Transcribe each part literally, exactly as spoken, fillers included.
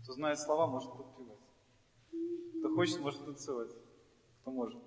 Кто знает слова, может подпевать. Кто хочет, может танцевать. Кто может.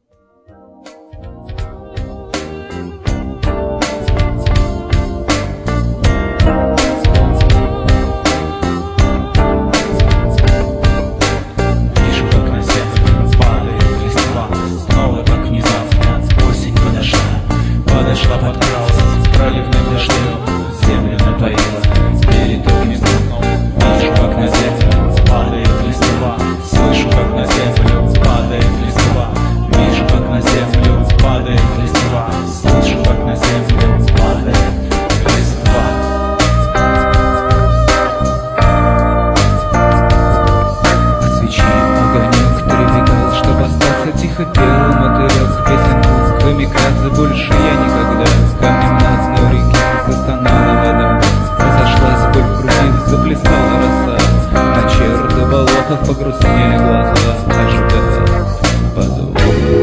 Вижу, как на землю падает листва, снова так внезапно осень подошла. Подошла, подкралась проливным дождем, землю напоила перетоками сном. Вижу, как на землю падает листва, слышу, как на землю падает листва. Вижу, как на землю падает листва, слышу, как на землю падает листва. От свечи огонек трепетал, чтоб остаться тихо пел мотылек песенку. Камикадзе больше я никогда. Камнем на дно реки застонала вода, разошлась боль в груди, заплясала роса. На черты болотах погрустнели глаза, ожидая подвоха.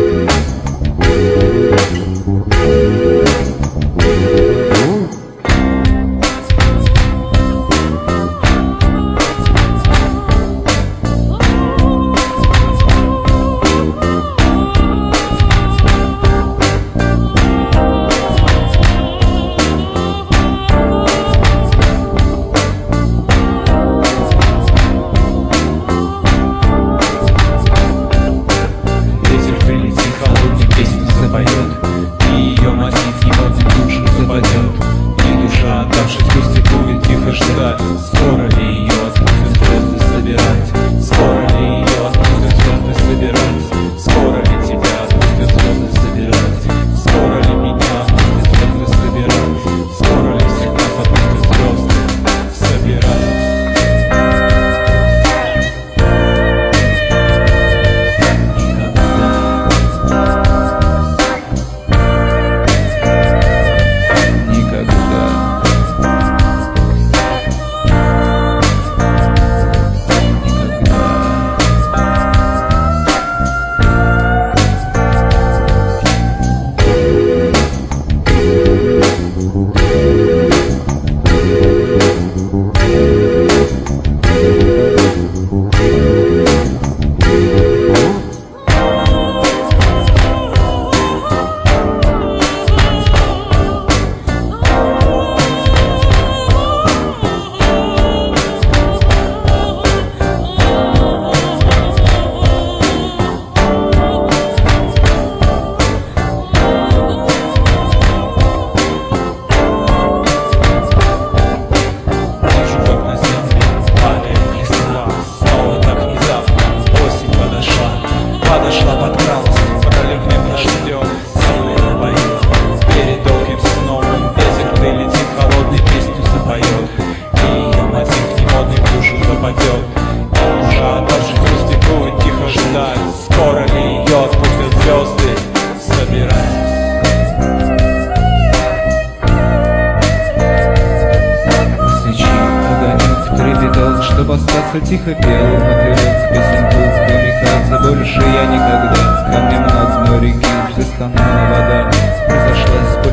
И ее мотив немодный душу западет, и душа, отдавшись грусти, будет тихо ждать. Скоро ли ее отпустят звезды собирать? Скоро ли ее отпустят звезды собирать? Скоро ли тебя отпустят звезды собирать? Скоро ли меня отпустят звезды собирать? Скоро ли всех нас отпустят звезды собирать? Подошла, подкралась проливным дождем, землю напоила перед долгим сном. Ветер прилетит, холодной песню запоет, и ее мотив немодный в душу западет. И душа, отдавшись грусти, будет тихо ждать. Скоро ли ее отпустят звезды собирать? Свечи огонек трепетал, чтоб остаться тихо пел мотылек песенку. Камикадзе больше я никогда. Камнем на дно реки застонала вода, разошлась боль